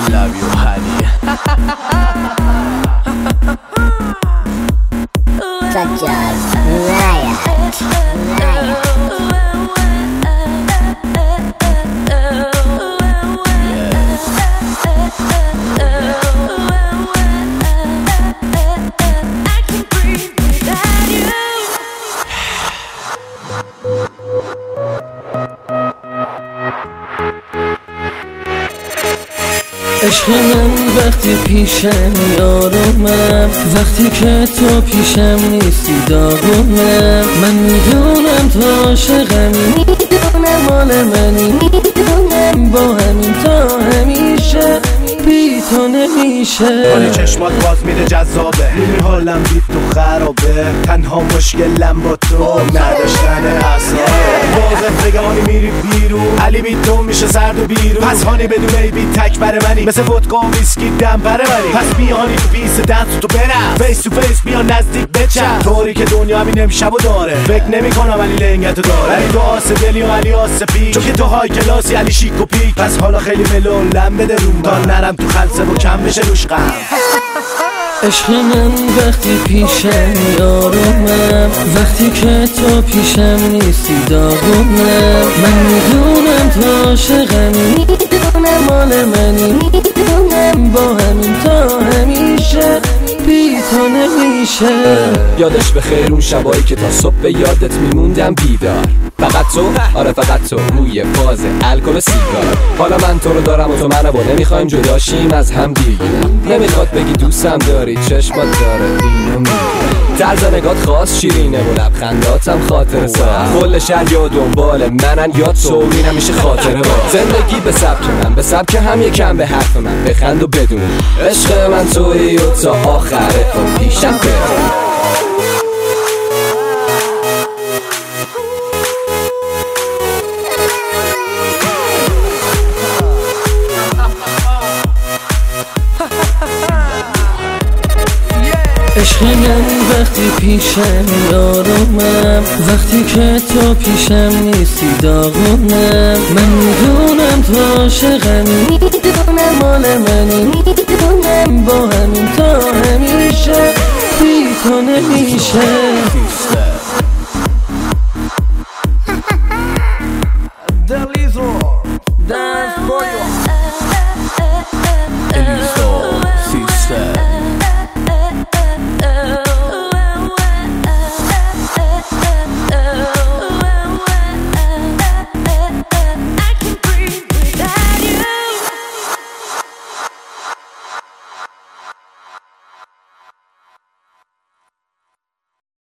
Love you honey. Such a riot. عشق من وقتی پیشم آرومم، وقتی که تو پیشم نیستی داغونم. من میدونم تو عاشقمی، میدونم مال منی، میدونم با همین تا همیشه بی تو نمیشه. حالی چشمات باز میره جذابه، میری حالم بی تو خرابه. تنها مشکلم با تو نداشتن اعصابه. واضح بگم هانی میری بیرون، علی بی تو میشه سرد و بیرون. پس هانی بدون ای بی تک بره منی، مثل ودکا و ویسکی دم بره منی. پس بی هانی تو پیس دنس تو برم، فیس تو فیس بیا نزدیک بچم. طوری که دنیا همین امشبو داره، فکر نمی کنم ولی لنگتو داره. علی تو آسه دلی و علی آسه پیک، چون که تو های کلاسی علی شیک و پیک. پس حالا خیلی ملون لم بده رو تا نرم تو خلصه و کم بشه روش غم. عشق من وقتی پیشم آرومم، وقتی که تو پیشم نیستی داغونم. من میدونم تو عاشقمی، میدونم مال منی، میدونم با همین تا همیشه بی تو نمیشه. یادش به خیر اون شبایی که تا صبح به یادت میموندم بیدار. فقط تو، آره فقط تو، روی فاز الکل و سیگار. حالا من تو رو دارم و تو منو، و نمیخوایم جداشیم از هم دیگه. نمیخواد بگی دوستم داری، چشمات داره اینو میگه. طرز نگات خاص شیرینه و لبخنداتم خاطر ساز. کل شهر یا دنبال منن یا تو، این همیشه خاطره با. زندگی به سبک من، به سبک هم یکم به حرف من بخند و بدون عشق من تویی و تا آخره کن پیشم برم. عشق من وقتی پیشم آرومم، وقتی که تو پیشم نیستی داغونم. من میدونم تو عاشقمی، میدونم مال منی، میدونم با همین تا همیشه بی تو نمیشه.